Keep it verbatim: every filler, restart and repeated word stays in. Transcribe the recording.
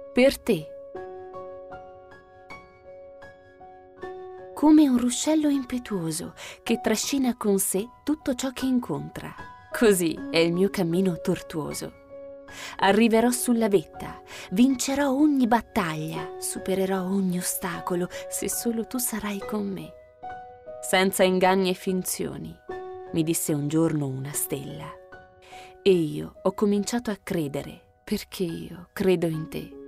per te. Come un ruscello impetuoso che trascina con sé tutto ciò che incontra. Così è il mio cammino tortuoso. Arriverò sulla vetta, vincerò ogni battaglia, supererò ogni ostacolo se solo tu sarai con me. Senza inganni e finzioni, mi disse un giorno una stella. E io ho cominciato a credere, perché io credo in te.